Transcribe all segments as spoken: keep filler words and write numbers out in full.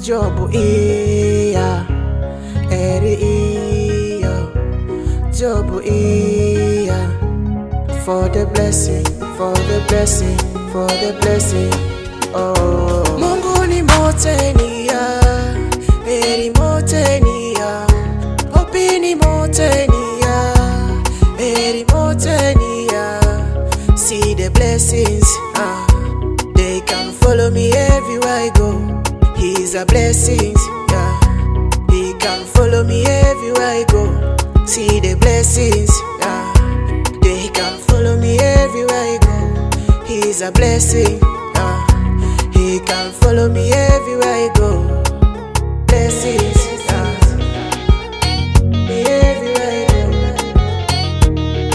Job iya, eri iyo. Job iya. For the blessing, for the blessing, for the blessing. Oh, Mungu ni motenia, eri motenia. Hopi ni motenia, eri motenia. See the blessings, ah. They can follow me everywhere I go. He's a blessings, yeah. He can follow me everywhere I go. See the blessings, yeah. They can follow me everywhere I go. He's a blessing, yeah. He can follow me everywhere I go. Blessings, yeah. Me everywhere I go.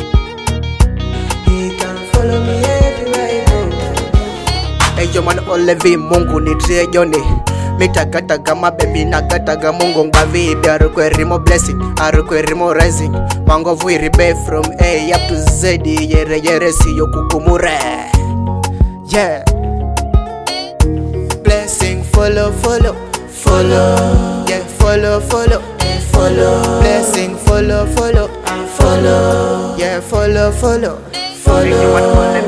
He can follow me everywhere I go. Eyo man olevi Mungu ni trejoni. Mitagataga mabebi nagataga Mungu ngavibi. Arukwerimo blessing, arukwerimo rising. Mangovu iribe from A up to Z. Yere yere siyo kukumure. Yeah. Blessing follow follow follow. Yeah, follow follow follow. Blessing follow follow follow. Yeah, follow follow follow.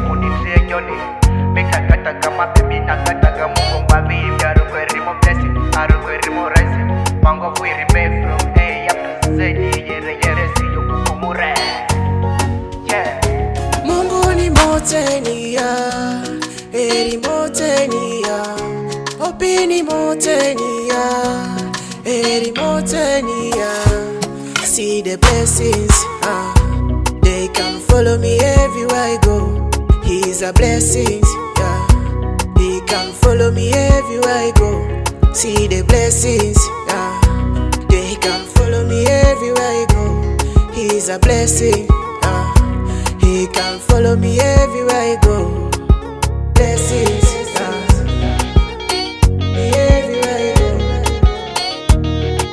Mitagataga mabebi nagataga Mungu ngavibi. Arukwerimo blessing, arukwerimo rising. Mangovu iribe from A up to Z. Yere yere siyo kukumure. Yeah. Mungu ni motenia, eri motenia. Hopi ni motenia, eri motenia. See the blessings, ah. They can follow me everywhere I go. He's a blessings, yeah. He can follow me everywhere I go. See the blessings, yeah. They can follow me everywhere I go. He's a blessing, yeah. He can follow me everywhere I go. Blessings, yeah. Me everywhere I go.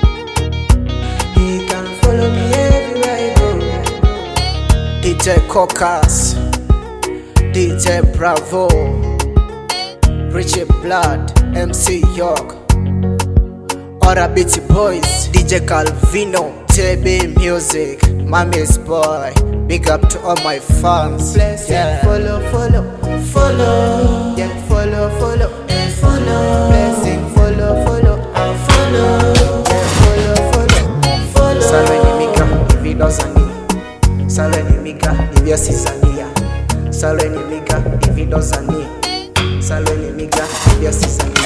He can follow me everywhere I go. D J Cocas, D J Bravo, Richie Blood, M C York, Ora Beatty Boys, D J Calvino, T B Music, Mommy's Boy. Big up to all my fans. Blessing, Yeah. follow, follow, follow. Yeah, follow, follow, And follow. blessing, follow, follow, And follow. yeah, follow, follow. Follow. Salwe ni mika, hivi dozani. Salwe ni mika, hivi asizania. Salwe ni mika, hivi dozani. Salwe ni mika, hivi asizania.